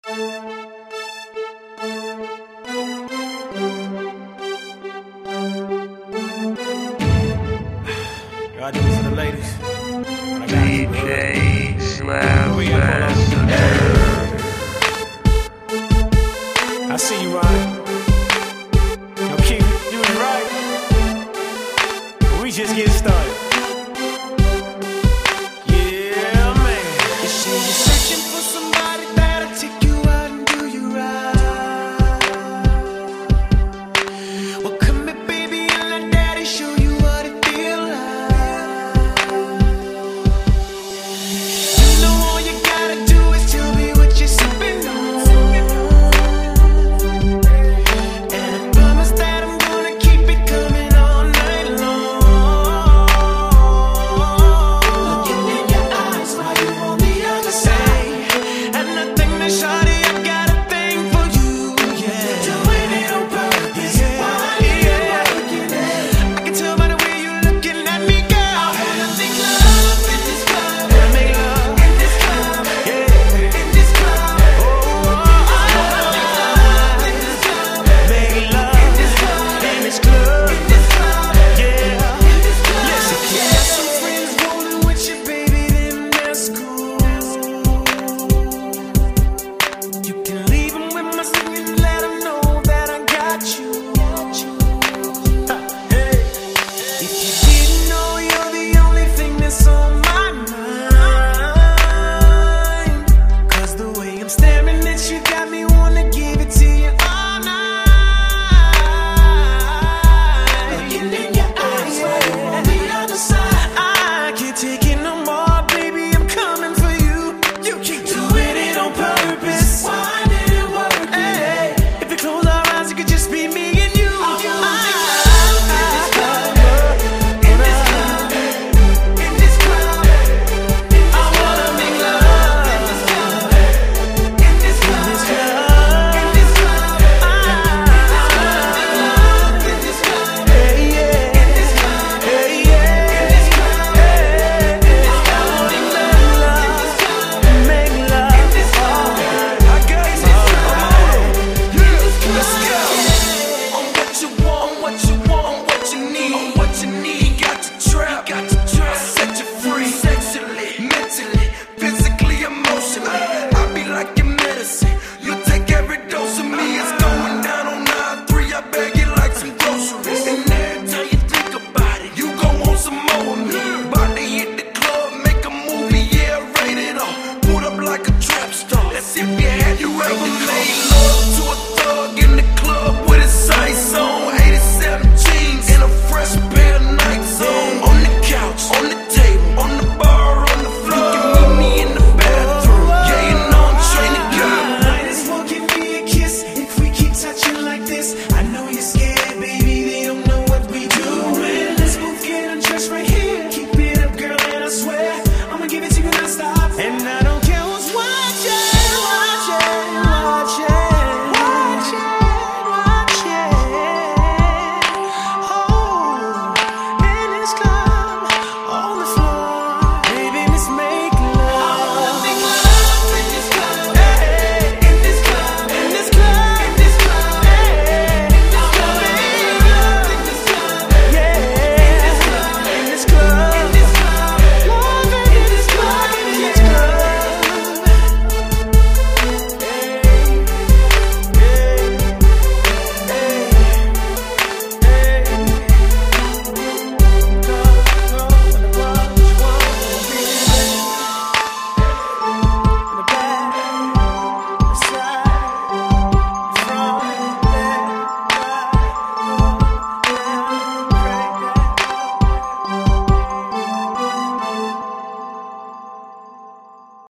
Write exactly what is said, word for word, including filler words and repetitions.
I do this to the ladies. D J Slam I see you, Ronnie. Yo, Keith, you was right. We just getting started. Yeah, man. You say you're searching for somebody that'll take you out and do you right. Well, come here, baby, and let daddy show you what it feel like. You know all you gotta do is tell me what you're sipping on. And I promise that I'm gonna keep it coming all night long. Looking in your eyes while you on the other side. And I think that shawty, I got a thing for you, yeah. Doing it on purpose, why you working it? I can tell by the way you looking at me, girl. I wanna make love in this club. Wanna make love In this club, yeah. in this club. Oh, I wanna make love in this club. make love In this club, in this club. in this club, Yeah. in this club. Listen, You got some friends rolling with you, baby, then that's cool. You can leave 'em with my singing, let 'em know that I got you. Hey. If you didn't know, you're the only thing that's on my mind. 'Cause the way I'm staring at you got me wanna give it to you all night. Looking in your eyes while you're on the other side. I can't take it no more, baby, I'm coming for you. You keep doing it on purpose. Why did it work? Hey, if we close our eyes, it could just be me and you. I in this club, in this club, I wanna make love in this club, in this club, in this club, in this club, I wanna make love in this club, Hey, yeah. in this club, Hey, yeah. in this club, Hey. I wanna make love in this club, Make love. in this club, I got in you. this club, Let's go. on what you want, what you want, what you need, on what you need. Got to trap, got to trap. I'll set you free, sexually, mentally, physically, emotionally. I'll be like your medicine. You take every dose of me. It's going down on nine three. I bag it like some groceries. And every time you think about it, you gon' want some more of me. About to hit the club, make a movie, yeah, rated R. Put up like a trap star. That's if you had you ever made love.